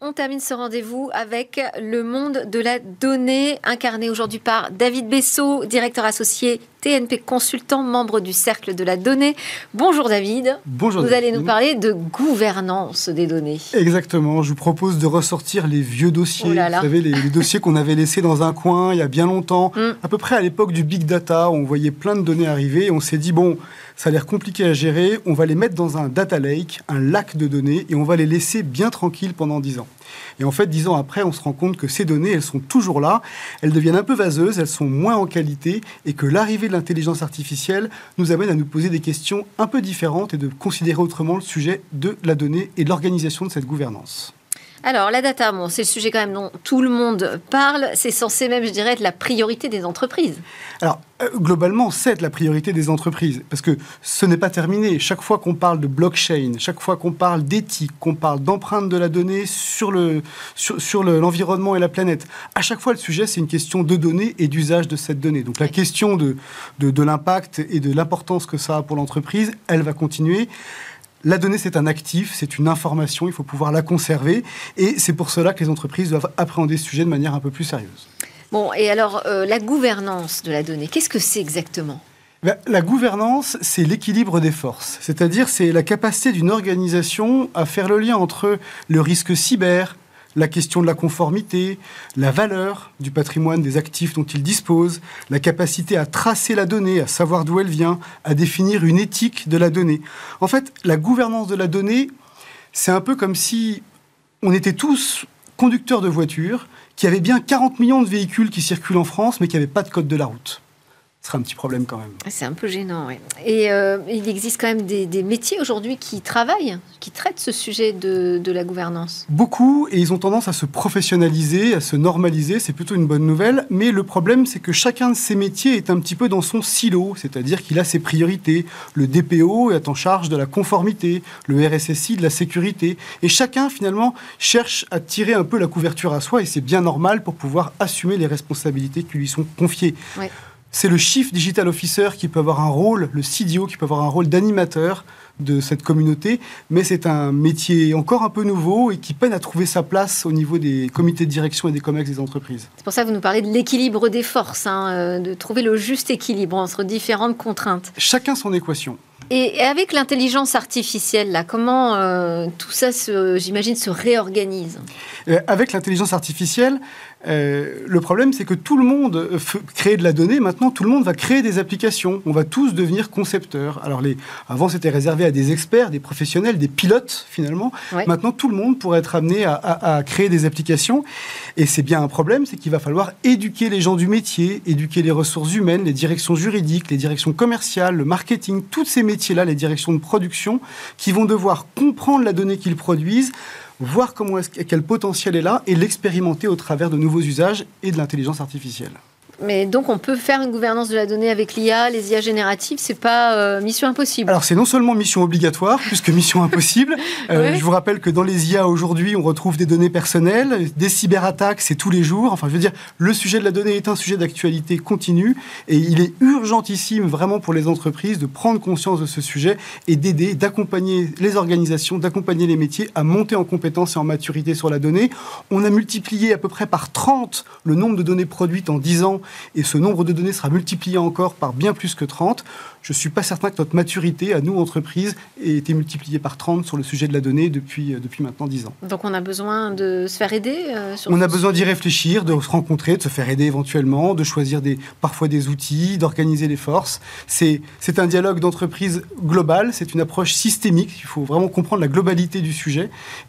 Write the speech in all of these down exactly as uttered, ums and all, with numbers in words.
On termine ce rendez-vous avec le monde de la donnée, incarné aujourd'hui par David Bessot, directeur associé T N P Consultant, membre du Cercle de la Donnée. Bonjour David. Bonjour. Vous David. allez nous parler de gouvernance des données. Exactement. Je vous propose de ressortir les vieux dossiers. Oh là là. Vous savez, les, les dossiers qu'on avait laissés dans un coin il y a bien longtemps, mm. à peu près à l'époque du big data, où on voyait plein de données arriver et on s'est dit, bon, ça a l'air compliqué à gérer, on va les mettre dans un data lake, un lac de données, et on va les laisser bien tranquilles pendant dix ans. Et en fait, dix ans après, on se rend compte que ces données, elles sont toujours là, elles deviennent un peu vaseuses, elles sont moins en qualité, et que l'arrivée de l'intelligence artificielle nous amène à nous poser des questions un peu différentes et de considérer autrement le sujet de la donnée et de l'organisation de cette gouvernance. Alors, la data, bon, c'est le sujet quand même dont tout le monde parle. C'est censé même, je dirais, être la priorité des entreprises. Alors, euh, globalement, c'est la priorité des entreprises, parce que ce n'est pas terminé. Chaque fois qu'on parle de blockchain, chaque fois qu'on parle d'éthique, qu'on parle d'empreinte de la donnée sur, le, sur, sur le, l'environnement et la planète, à chaque fois, le sujet, c'est une question de données et d'usage de cette donnée. Donc, la question de, de, de l'impact et de l'importance que ça a pour l'entreprise, elle va continuer. La donnée, c'est un actif, c'est une information, il faut pouvoir la conserver. Et c'est pour cela que les entreprises doivent appréhender ce sujet de manière un peu plus sérieuse. Bon, et alors, euh, la gouvernance de la donnée, qu'est-ce que c'est exactement ? Ben, la gouvernance, c'est l'équilibre des forces. C'est-à-dire, c'est la capacité d'une organisation à faire le lien entre le risque cyber, la question de la conformité, la valeur du patrimoine des actifs dont il dispose, la capacité à tracer la donnée, à savoir d'où elle vient, à définir une éthique de la donnée. En fait, la gouvernance de la donnée, c'est un peu comme si on était tous conducteurs de voitures, qui avaient bien quarante millions de véhicules qui circulent en France, mais qui n'avaient pas de code de la route. Ce serait un petit problème quand même. C'est un peu gênant, oui. Et euh, il existe quand même des, des métiers aujourd'hui qui travaillent, qui traitent ce sujet de, de la gouvernance. Beaucoup, et ils ont tendance à se professionnaliser, à se normaliser, c'est plutôt une bonne nouvelle. Mais le problème, c'est que chacun de ces métiers est un petit peu dans son silo, c'est-à-dire qu'il a ses priorités. Le D P O est en charge de la conformité, le R S S I de la sécurité. Et chacun, finalement, cherche à tirer un peu la couverture à soi, et c'est bien normal pour pouvoir assumer les responsabilités qui lui sont confiées. Ouais. C'est le Chief Digital Officer qui peut avoir un rôle, le C D O qui peut avoir un rôle d'animateur de cette communauté, mais c'est un métier encore un peu nouveau et qui peine à trouver sa place au niveau des comités de direction et des COMEX des entreprises. C'est pour ça que vous nous parlez de l'équilibre des forces, hein, de trouver le juste équilibre entre différentes contraintes. Chacun son équation. Et avec l'intelligence artificielle, là, comment euh, tout ça, se, j'imagine, se réorganise ? euh, Avec l'intelligence artificielle, euh, le problème, c'est que tout le monde f- crée de la donnée. Maintenant, tout le monde va créer des applications. On va tous devenir concepteurs. Alors, les, avant, c'était réservé à des experts, des professionnels, des pilotes, finalement. Ouais. Maintenant, tout le monde pourrait être amené à, à, à créer des applications. Et c'est bien un problème, c'est qu'il va falloir éduquer les gens du métier, éduquer les ressources humaines, les directions juridiques, les directions commerciales, le marketing, toutes ces métiers-là, les directions de production, qui vont devoir comprendre la donnée qu'ils produisent, voir comment est-ce, quel potentiel est là et l'expérimenter au travers de nouveaux usages et de l'intelligence artificielle. Mais donc, on peut faire une gouvernance de la donnée avec l'I A, les I A génératives, c'est pas euh, mission impossible. Alors, c'est non seulement mission obligatoire, plus que mission impossible. Euh, oui. Je vous rappelle que dans les I A, aujourd'hui, on retrouve des données personnelles, des cyberattaques, c'est tous les jours. Enfin, je veux dire, le sujet de la donnée est un sujet d'actualité continue et il est urgentissime, vraiment, pour les entreprises de prendre conscience de ce sujet et d'aider, d'accompagner les organisations, d'accompagner les métiers à monter en compétences et en maturité sur la donnée. On a multiplié à peu près par trente le nombre de données produites en dix ans. Et ce nombre de données sera multiplié encore par bien plus que trente. Je ne suis pas certain que notre maturité, à nous, entreprises, ait été multipliée par trente sur le sujet de la donnée depuis, depuis maintenant dix ans. Donc on a besoin de se faire aider euh, sur On a besoin d'y réfléchir, de se rencontrer, de se faire aider éventuellement, de choisir des, parfois des outils, d'organiser les forces. C'est, c'est un dialogue d'entreprise global, c'est une approche systémique. Il faut vraiment comprendre la globalité du sujet.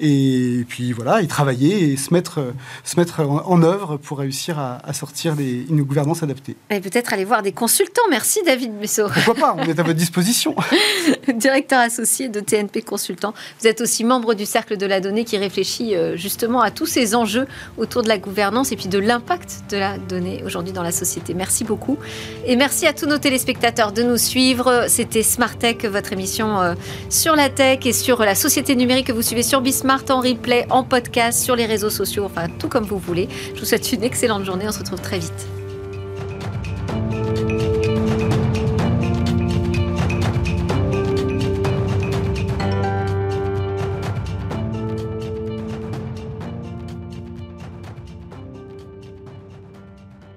Et puis voilà, y travailler et se mettre, se mettre en, en œuvre pour réussir à, à sortir des, une gouvernance adaptée. Et peut-être aller voir des consultants. Merci David Bessot. Pourquoi pas, on est à votre disposition. Directeur associé de T N P Consultant. Vous êtes aussi membre du Cercle de la Donnée qui réfléchit justement à tous ces enjeux autour de la gouvernance et puis de l'impact de la donnée aujourd'hui dans la société. Merci beaucoup. Et merci à tous nos téléspectateurs de nous suivre. C'était Smart Tech, votre émission sur la tech et sur la société numérique que vous suivez sur Bismart, en replay, en podcast, sur les réseaux sociaux, enfin tout comme vous voulez. Je vous souhaite une excellente journée. On se retrouve très vite.